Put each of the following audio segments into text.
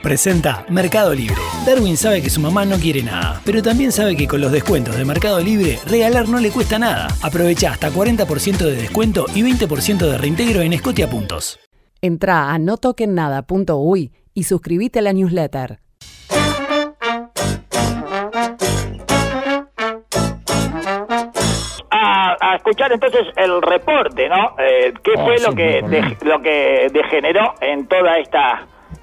presenta Mercado Libre. Darwin sabe que su mamá no quiere nada, pero también sabe que con los descuentos de Mercado Libre, regalar no le cuesta nada. Aprovecha hasta 40% de descuento y 20% de reintegro en Scotia Puntos. Entrá a notokennada.uy y suscríbete a la newsletter. A escuchar entonces el reporte, ¿no? ¿Qué fue lo que degeneró en toda esta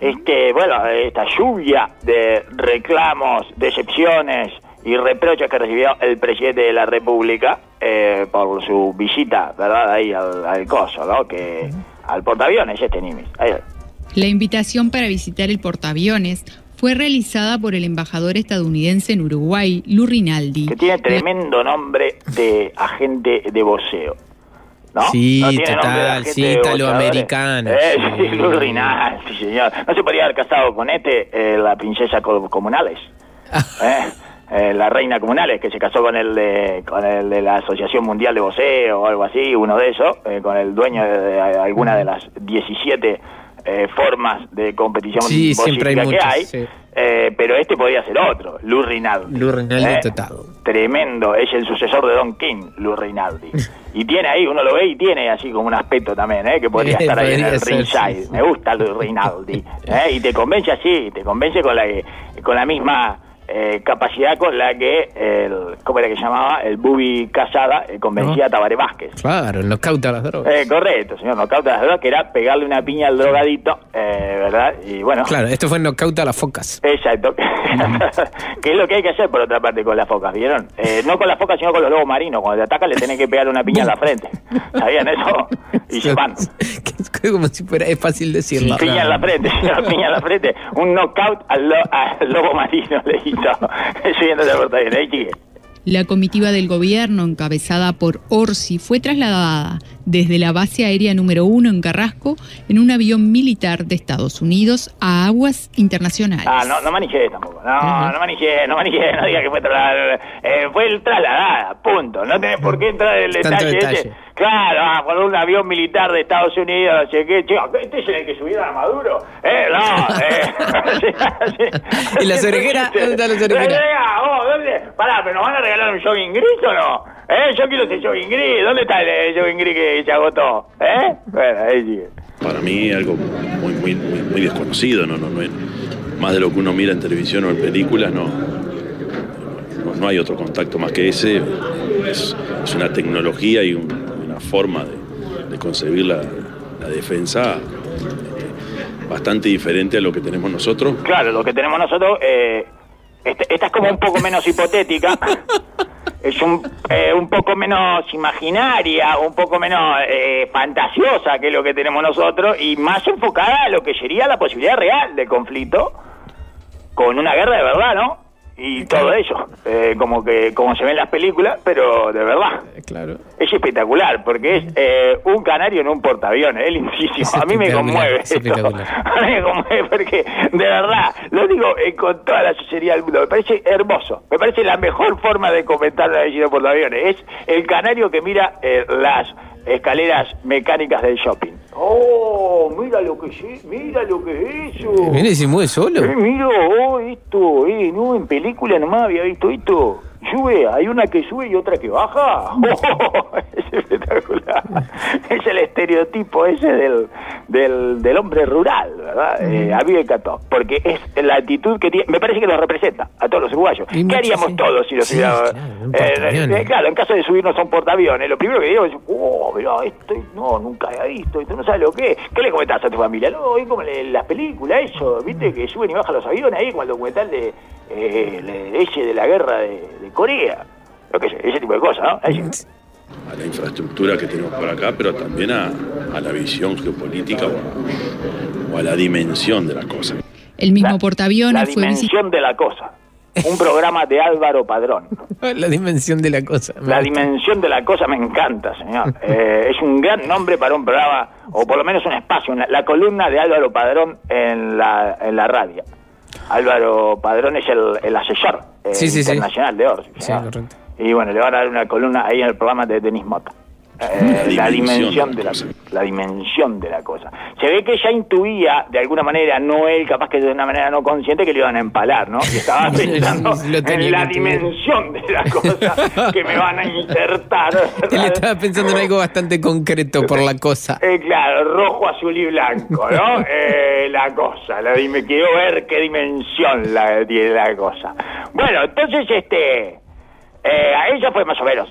lluvia de reclamos, decepciones y reproches que recibió el presidente de la República por su visita, ¿verdad? Ahí al coso, ¿no? Que al portaaviones Nimitz. Ahí. La invitación para visitar el portaaviones fue realizada por el embajador estadounidense en Uruguay, Lou Rinaldi. Que tiene tremendo nombre de agente de voceo, ¿no? Sí, ¿no tiene total, sí, italoamericano. Sí, Lou Rinaldi, señor. ¿No se podría haber casado con la princesa Comunales? La reina Comunales, que se casó con el de la Asociación Mundial de Voceo o algo así, uno de esos, con el dueño de alguna de las 17 formas de competición siempre hay muchos, que hay, sí. Pero podría ser otro, Lou Rinaldi. Lou Rinaldi total. Tremendo, es el sucesor de Don King, Lou Rinaldi. Y tiene ahí, uno lo ve y tiene así como un aspecto también, que podría estar ahí en el ringside. Me gusta Lou Rinaldi. Y te convence así, te convence con la misma capacidad con la que ¿cómo era que llamaba? El Bubi Casada convencía a Tabaré Vázquez. Claro, el knockout a las drogas. Correcto, señor, knockout a las drogas, que era pegarle una piña al drogadito, ¿verdad? Y bueno. Claro, esto fue el knockout a las focas. Exacto. Que es lo que hay que hacer por otra parte con las focas, ¿vieron? No con las focas, sino con los lobos marinos. Cuando te atacan le tenés que pegar una piña en la frente. ¿Sabían eso? Y se van. Como si fuera, es fácil decirlo. Piña en la frente, piña en la frente. Un knockout al lobo marino le hizo. Subiendo de portaaviones, ahí chique. La comitiva del gobierno, encabezada por Orsi, fue trasladada desde la base aérea número 1 en Carrasco en un avión militar de Estados Unidos a aguas internacionales. No manijé tampoco. No manijé, no diga que fue trasladada. Fue trasladada, punto. No tenés por qué entrar en el detalle ese. Claro, con un avión militar de Estados Unidos, no sé qué. Chico, ¿este es el que subieron a Maduro? ¿Y las orejeras? ¿Dónde están las orejeras? ¿Dónde? Pará, ¿pero nos van a regalar un jogging gris o no? Yo quiero ese jogging gris. ¿Dónde está el jogging gris que se agotó? Bueno, ahí sigue. Para mí algo muy desconocido, no es más de lo que uno mira en televisión o en películas, no hay otro contacto más que ese. Es una tecnología y una forma de concebir la defensa bastante diferente a lo que tenemos nosotros. Claro, lo que tenemos nosotros, esta es como un poco menos hipotética. Es un poco menos imaginaria, un poco menos fantasiosa que lo que tenemos nosotros y más enfocada a lo que sería la posibilidad real de conflicto con una guerra de verdad, ¿no? Y todo eso, como se ve en las películas, pero de verdad. Claro. Es espectacular, porque es un canario en un portaaviones, es lindísimo. A mí me conmueve esto. A mí me conmueve porque, de verdad, lo digo con toda la sinceridad del mundo, me parece hermoso. Me parece la mejor forma de comentar la visita de portaaviones. Es el canario que mira las escaleras mecánicas del shopping. ¡Oh! Mira lo que es eso. Mira, se mueve solo. Mira, esto, no, en película nomás había visto esto. Sube, hay una que sube y otra que baja. Es espectacular. Es el estereotipo ese del hombre rural, ¿verdad? A mí me encantó, porque es la actitud que tiene, me parece que nos representa a todos los uruguayos. ¿Qué haríamos todos si los hubiéramos? Claro, en caso de subirnos a un portaaviones, lo primero que digo es, mirá, esto nunca había visto, esto no sabes lo que es. ¿Qué le comentás a tu familia? No, es como las películas, eso, viste, que suben y bajan los aviones ahí, como el documental de la guerra de Corea, lo que sé, ese tipo de cosas, ¿no? A la infraestructura que tenemos por acá, pero también a la visión geopolítica o a la dimensión de la cosa. El mismo portaaviones fue La dimensión de la cosa. Un programa de Álvaro Padrón. La dimensión de la cosa. La dimensión de la cosa me encanta, señor. Es un gran nombre para un programa, o por lo menos un espacio, la columna de Álvaro Padrón en la radio. Álvaro Padrón es el asesor internacional de Orsi. Sí, correcto. Y bueno, le van a dar una columna ahí en el programa de Denis Mota. la dimensión de la cosa. Se ve que ella intuía, de alguna manera, no él, capaz que de una manera no consciente, que le iban a empalar, ¿no? Y estaba pensando en la dimensión de la cosa que me van a insertar. Él estaba pensando en algo bastante concreto por la cosa. Claro, rojo, azul y blanco, ¿no? La cosa, quiero ver qué dimensión tiene la cosa. Bueno, entonces, a ella fue más o menos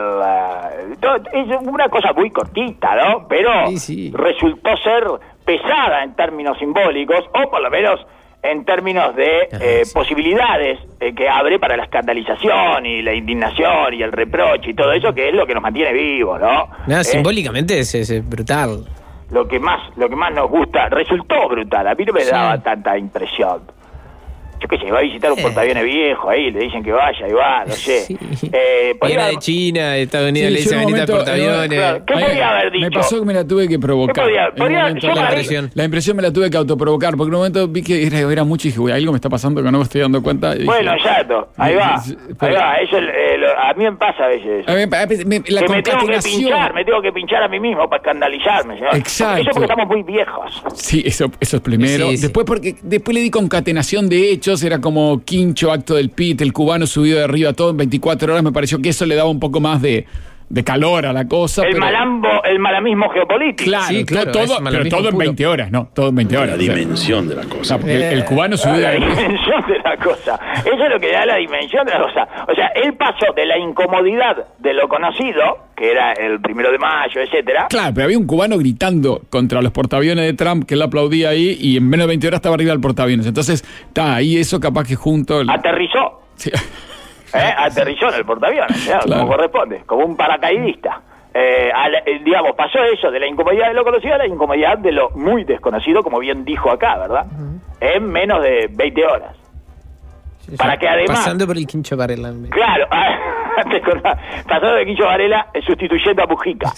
es una cosa muy cortita, ¿no? Pero sí. Resultó ser pesada en términos simbólicos, o por lo menos en términos de posibilidades que abre para la escandalización y la indignación y el reproche y todo eso, que es lo que nos mantiene vivos, ¿no? Simbólicamente es brutal. Lo que más nos gusta, resultó brutal, a mí no me daba tanta impresión. Yo qué sé, va a visitar un portaaviones viejo ahí, le dicen que vaya y va, no sé. Sí. Era de China, de Estados Unidos, le dicen venir al portaaviones. Claro, ¿qué podía haber dicho? Me pasó que me la tuve que provocar. La impresión me la tuve que autoprovocar, porque en un momento vi que era mucho y dije, uy, algo me está pasando que no me estoy dando cuenta. Bueno, exacto, ahí va. Eso a mí me pasa a veces eso. Me tengo que pinchar a mí mismo para escandalizarme, ¿no? Exacto. Eso porque estamos muy viejos. Sí, eso es primero. Sí. Después le di concatenación de hechos. Era como quincho, acto del PIT, el cubano subido de arriba todo en 24 horas. Me pareció que eso le daba un poco más de calor a la cosa. El malamismo geopolítico. Claro, pero todo en 20 horas, ¿no? Todo en 20 horas. La dimensión de la cosa. El cubano subido la dimensión de la cosa. Eso es lo que da la dimensión de la cosa. O sea, él pasó de la incomodidad de lo conocido, que era el 1 de mayo, etcétera. Claro, pero había un cubano gritando contra los portaaviones de Trump, que él aplaudía ahí, y en menos de 20 horas estaba arriba del portaaviones. Entonces, está ahí eso capaz que junto... Aterrizó. Sí. Aterrizó en el portaaviones, claro. Como corresponde, como un paracaidista. Digamos, pasó eso de la incomodidad de lo conocido a la incomodidad de lo muy desconocido, como bien dijo acá, ¿verdad? En menos de 20 horas. Sí. Para que además... Pasando por el Quincho Varela. Claro, pasando de Quincho Varela sustituyendo a Mujica.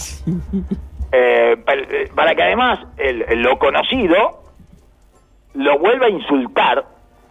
Para que además lo conocido lo vuelva a insultar,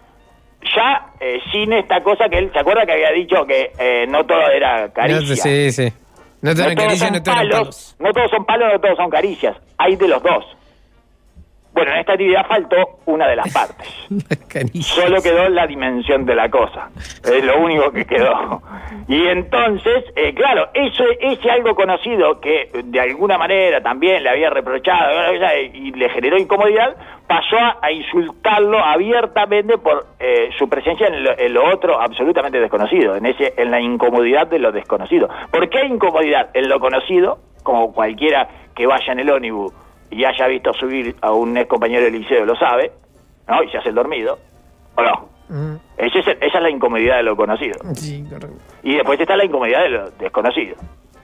ya sin esta cosa que él, ¿se acuerda que había dicho que no todo era caricia? Sí. No todos son caricias, no todos son palos. No todos son palos, no todos son caricias. Hay de los dos. Bueno, en esta actividad faltó una de las partes. Solo quedó la dimensión de la cosa. Es lo único que quedó. Y entonces, claro, ese algo conocido que de alguna manera también le había reprochado y le generó incomodidad, pasó a insultarlo abiertamente por su presencia en lo otro absolutamente desconocido, en la incomodidad de lo desconocido. ¿Por qué incomodidad? En lo conocido, como cualquiera que vaya en el ómnibus y haya visto subir a un ex compañero del liceo lo sabe, ¿no? Y se hace el dormido, ¿o no? Esa es la incomodidad de lo conocido. Sí, correcto. Y después está la incomodidad de lo desconocido.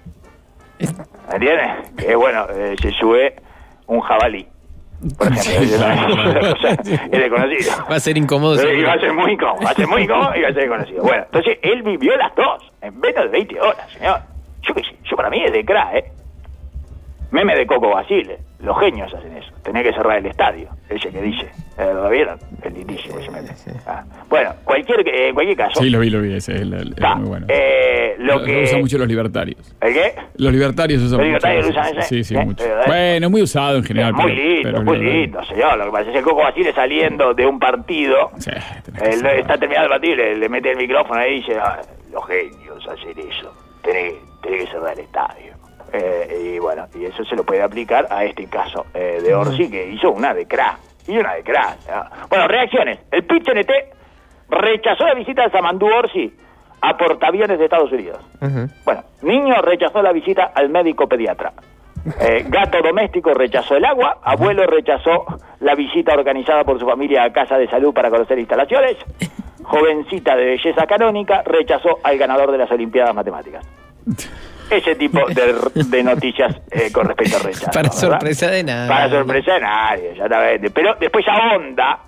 ¿Entiendes? Que bueno, se sube un jabalí, por ejemplo. Es desconocido. Va a ser incómodo. Y va a ser muy incómodo, y va a ser desconocido. Bueno, entonces él vivió las dos en menos de 20 horas, señor. Yo para mí es de crack, Meme de Coco Basile. Los genios hacen eso. Tenía que cerrar el estadio. Ese que dice. ¿Lo vieron? El lindísimo ese meme. Sí. Bueno, en cualquier caso. Sí, lo vi. Ese es muy bueno. Lo usan mucho los libertarios. ¿El qué? Los libertarios usan mucho. ¿Los libertarios usan ese? Sí, mucho. Bueno, muy usado en general. Muy lindo, señor. Lo que pasa es que el Coco Basile saliendo de un partido. Sí, está terminado el partido, le mete el micrófono ahí y dice: los genios hacen eso. Tenés que cerrar el estadio. Y bueno, y eso se lo puede aplicar a este caso de Orsi, que hizo una de crack. Bueno, reacciones. El PIT-CNT rechazó la visita de Samandú Orsi a portaaviones de Estados Unidos. Bueno, niño rechazó la visita al médico pediatra. Gato doméstico rechazó el agua. Abuelo rechazó la visita organizada por su familia a casa de salud para conocer instalaciones. Jovencita de belleza canónica rechazó al ganador de las Olimpiadas Matemáticas. Ese tipo de noticias con respecto al rechazo. Para sorpresa de nadie. Para sorpresa de nadie, exactamente. Pero después ahonda,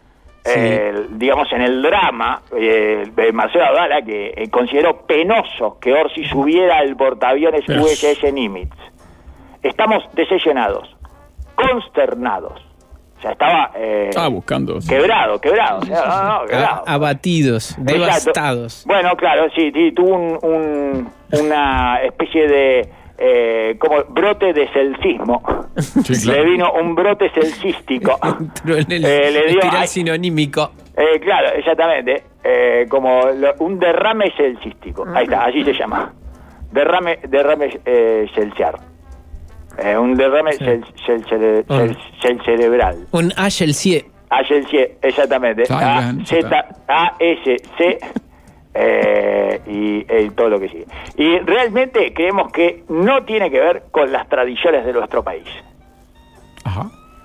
digamos, en el drama de Marcelo Abdala, que consideró penoso que Orsi subiera al portaaviones USS Nimitz. Estamos decepcionados, consternados. O sea, estaba buscando. Quebrado. Quebrado. Abatidos, devastados. Bueno, claro, sí, tuvo una especie de como brote de celcismo. Sí, claro. Le vino un brote celcístico. Pero en el Le dio espiral sinonímico. claro, exactamente. Un derrame celcístico. Ahí está, así se llama. Derrame celciar. Un derrame cerebral. Un Ashelcie. Ashelcie, exactamente. A-S-C. Y todo lo que sigue. Y realmente creemos que no tiene que ver con las tradiciones de nuestro país. Ajá.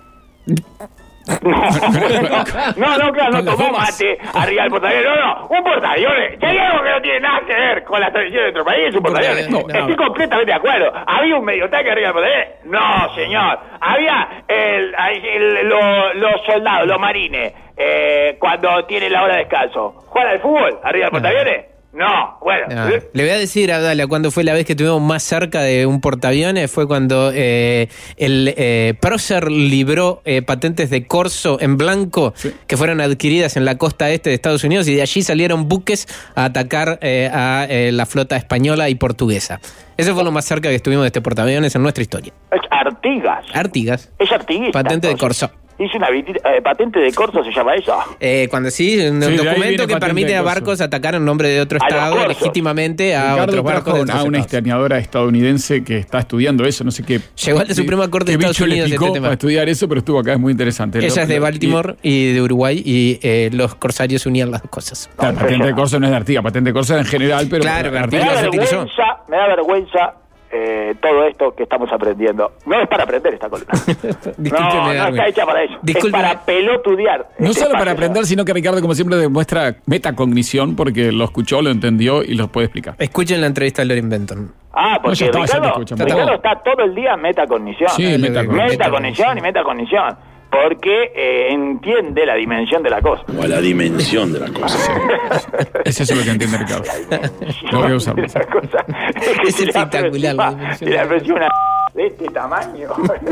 No, claro, no tomó mate arriba del portaaviones. No, un portaaviones. Si hay algo que no tiene nada que ver con las tradiciones de nuestro país, es un portaaviones. No. Estoy completamente de acuerdo. ¿Había un mediotanque arriba del portaaviones? No, señor. Había los soldados, los marines, cuando tienen la hora de descanso. ¿Juegan al fútbol arriba del portaaviones? No, bueno. Le voy a decir a Abdala, cuando fue la vez que estuvimos más cerca de un portaaviones, fue cuando el Prócer libró patentes de corso en blanco que fueron adquiridas en la costa este de Estados Unidos, y de allí salieron buques a atacar a la flota española y portuguesa. Eso fue lo más cerca que estuvimos de este portaaviones en nuestra historia. Es Artigas. Es artiguista. patente de corso. Hice una patente de corso, ¿se llama eso? Cuando un documento que permite a barcos atacar en nombre de otro estado legítimamente a Ricardo otros barcos. A una historiadora estadounidense que está estudiando eso, no sé qué. Llegó a la Suprema Corte de Estados Unidos este tema. Para estudiar eso, pero estuvo acá, es muy interesante. Ella es de Baltimore y de Uruguay, y los corsarios unían las dos cosas. Claro, patente de corso no es de Artigas, patente de corso en general, pero claro, me da vergüenza todo esto que estamos aprendiendo. No es para aprender esta columna. no está hecha para eso. Es para pelotudear. No solo para aprender, sino que Ricardo, como siempre, demuestra metacognición, porque lo escuchó, lo entendió y lo puede explicar. Escuchen la entrevista de Lorin Benton. Porque Ricardo está todo el día en metacognición. Sí, metacognición y metacognición. Porque entiende la dimensión de la cosa. O la dimensión de la cosa. Es eso lo que entiende Ricardo. Lo voy a usar. Es espectacular la dimensión. Le ofreció una de este tamaño.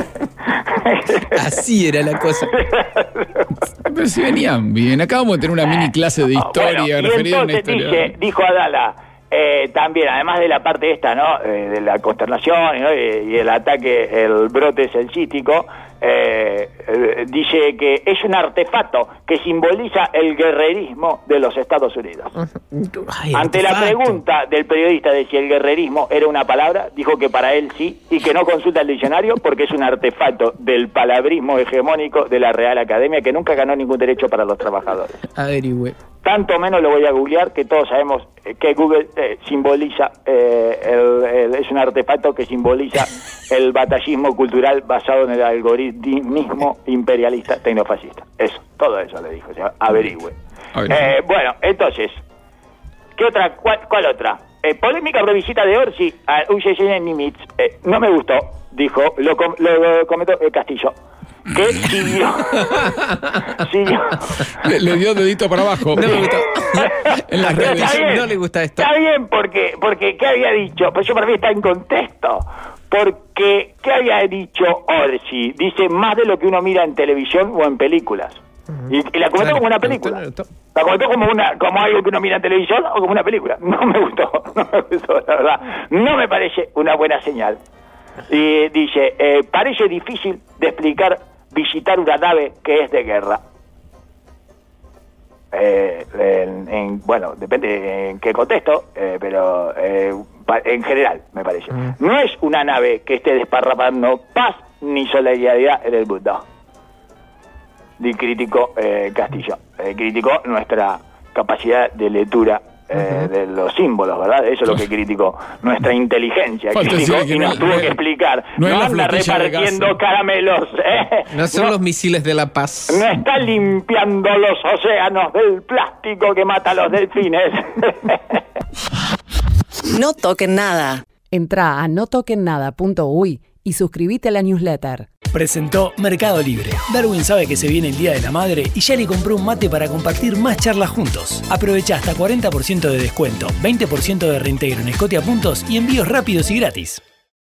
Así era la cosa. Pero si venían bien. Acabamos de tener una mini clase de historia referida a una historia. Dijo Abdala, también, además de la parte esta, ¿no? De la consternación, ¿no? Y el ataque, el brote celcístico, dice que es un artefacto que simboliza el guerrerismo de los Estados Unidos. Ante la pregunta del periodista de si el guerrerismo era una palabra, dijo que para él sí, y que no consulta el diccionario porque es un artefacto del palabrismo hegemónico de la Real Academia, que nunca ganó ningún derecho para los trabajadores. Averigüe. Tanto menos lo voy a googlear, que todos sabemos que Google simboliza, es un artefacto que simboliza el batallismo cultural basado en el algoritmismo imperialista tecnofascista. Eso, todo eso le dijo, señor. Averigüe. Bueno, entonces, ¿qué otra? ¿Cuál otra? Polémica revisita de Orsi a USS Nimitz. No me gustó, dijo, lo comentó Castillo. Que siguió. Le dio dedito para abajo. No me gustó. En las redes. No le gusta esto. Está bien, porque ¿qué había dicho? Pues yo para mí está en contexto. Porque, ¿qué había dicho Orsi? Dice más de lo que uno mira en televisión o en películas. Y la comentó como una película. La comentó como algo que uno mira en televisión o como una película. No me gustó, la verdad. No me parece una buena señal. Y dice, parece difícil de explicar visitar una nave que es de guerra. Bueno, depende en qué contexto, pero en general, me parece. No es una nave que esté desparramando paz ni solidaridad en el mundo. Criticó Castillo. Criticó nuestra capacidad de lectura de los símbolos, ¿verdad? Eso es lo que criticó. Nuestra inteligencia. Criticó y nos tuvo que explicar. No anda repartiendo caramelos. No son los misiles de la paz. No está limpiando los océanos del plástico que mata a los delfines. No toquen nada. Entrá a notoquennada.uy y suscríbete a la newsletter. Presentó Mercado Libre. Darwin sabe que se viene el Día de la Madre y ya le compró un mate para compartir más charlas juntos. Aprovecha hasta 40% de descuento, 20% de reintegro en Scotia Puntos y envíos rápidos y gratis.